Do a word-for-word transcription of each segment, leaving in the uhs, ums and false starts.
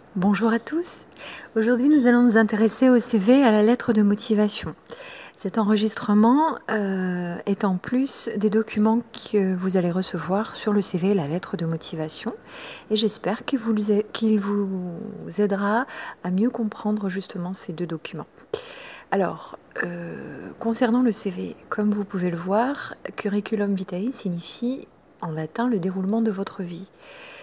Bonjour à tous. Aujourd'hui, nous allons nous intéresser au C V, à la lettre de motivation. Cet enregistrement euh, est en plus des documents que vous allez recevoir sur le C V et la lettre de motivation. Et j'espère qu'il vous, qu'il vous aidera à mieux comprendre justement ces deux documents. Alors, euh, concernant le C V, comme vous pouvez le voir, curriculum vitae signifie en latin le déroulement de votre vie.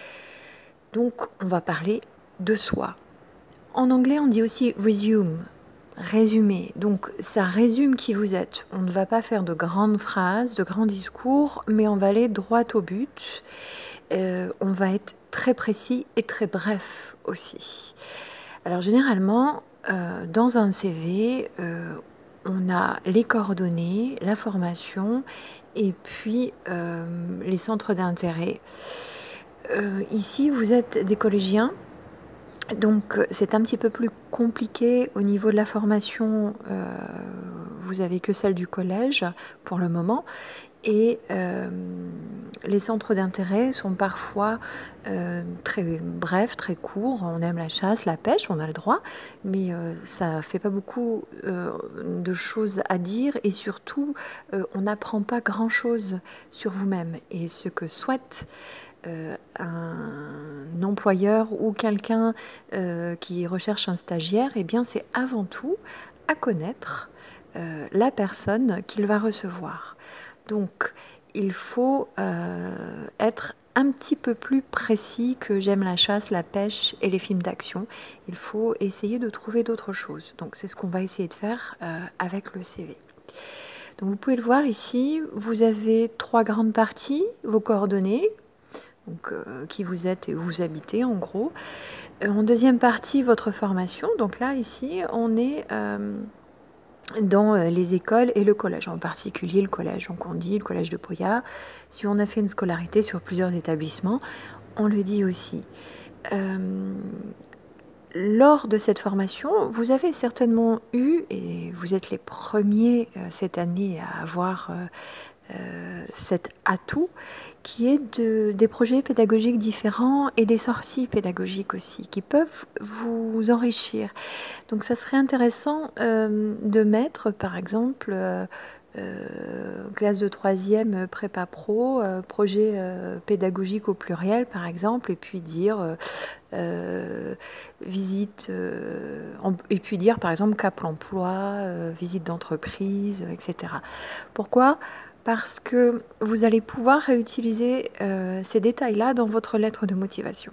Donc, on va parler de soi. En anglais, on dit aussi resume, résumé. Donc, ça résume qui vous êtes. On ne va pas faire de grandes phrases, de grands discours, mais on va aller droit au but. Euh, on va être très précis et très bref aussi. Alors, généralement, euh, dans un C V, euh, on a les coordonnées, la formation et puis euh, les centres d'intérêt. Euh, ici, vous êtes des collégiens. Donc c'est un petit peu plus compliqué au niveau de la formation, euh, vous avez que celle du collège pour le moment, et euh, les centres d'intérêt sont parfois euh, très brefs, très courts. On aime la chasse, la pêche, on a le droit, mais euh, ça fait pas beaucoup euh, de choses à dire, et surtout euh, on n'apprend pas grand-chose sur vous-même et ce que souhaite Euh, un employeur ou quelqu'un euh, qui recherche un stagiaire, eh bien c'est avant tout à connaître euh, la personne qu'il va recevoir. Donc il faut euh, être un petit peu plus précis que j'aime la chasse, la pêche et les films d'action. Il faut essayer de trouver d'autres choses. Donc c'est ce qu'on va essayer de faire euh, avec le C V. Donc vous pouvez le voir ici, vous avez trois grandes parties, vos coordonnées, donc euh, qui vous êtes et où vous habitez en gros. Euh, en deuxième partie, votre formation. Donc là, ici, on est euh, dans euh, les écoles et le collège, en particulier le collège. Donc on dit le collège de Pauillac. Si on a fait une scolarité sur plusieurs établissements, on le dit aussi. Euh, lors de cette formation, vous avez certainement eu, et vous êtes les premiers euh, cette année à avoir euh, euh, cet atout, qui est de, des projets pédagogiques différents et des sorties pédagogiques aussi, qui peuvent vous enrichir. Donc ça serait intéressant euh, de mettre, par exemple, euh, euh, classe de troisième prépa pro, euh, projet euh, pédagogique au pluriel, par exemple, et puis dire euh, euh, visite, euh, en, et puis dire, par exemple, Cap emploi, euh, visite d'entreprise, et cetera. Pourquoi ? Parce que vous allez pouvoir réutiliser euh, ces détails-là dans votre lettre de motivation.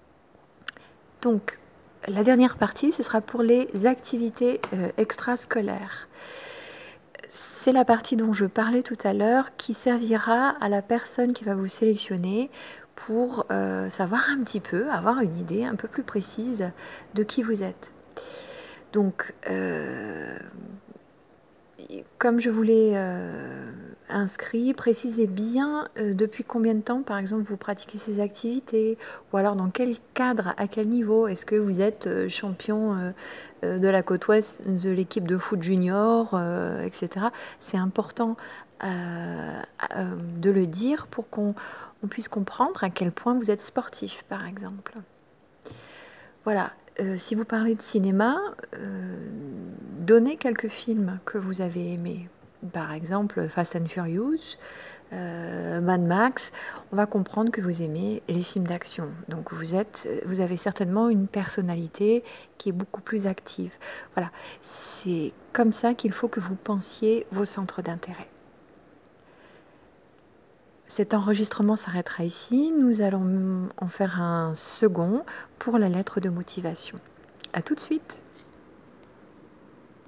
Donc, la dernière partie, ce sera pour les activités euh, extrascolaires. C'est la partie dont je parlais tout à l'heure qui servira à la personne qui va vous sélectionner pour euh, savoir un petit peu, avoir une idée un peu plus précise de qui vous êtes. Donc, euh, comme je vous l'ai euh, inscrit, précisez bien euh, depuis combien de temps, par exemple, vous pratiquez ces activités, ou alors dans quel cadre, à quel niveau. Est-ce que vous êtes euh, champion euh, euh, de la côte ouest de l'équipe de foot junior, euh, et cetera. C'est important euh, euh, de le dire pour qu'on on puisse comprendre à quel point vous êtes sportif, par exemple. Voilà, euh, si vous parlez de cinéma, euh, donnez quelques films que vous avez aimés. Par exemple, Fast and Furious, euh, Mad Max. On va comprendre que vous aimez les films d'action. Donc vous êtes, vous avez certainement une personnalité qui est beaucoup plus active. Voilà, c'est comme ça qu'il faut que vous pensiez vos centres d'intérêt. Cet enregistrement s'arrêtera ici. Nous allons en faire un second pour la lettre de motivation. À tout de suite.